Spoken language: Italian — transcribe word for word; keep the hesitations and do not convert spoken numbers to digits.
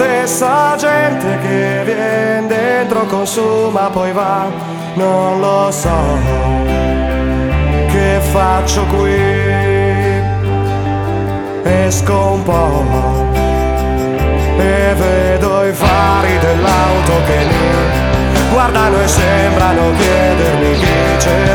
stessa gente che viene dentro, consuma, poi va. Non lo so che faccio qui. Esco un po' e vedo i fari dell'auto che mi guardano e sembrano chiedermi chi c'è.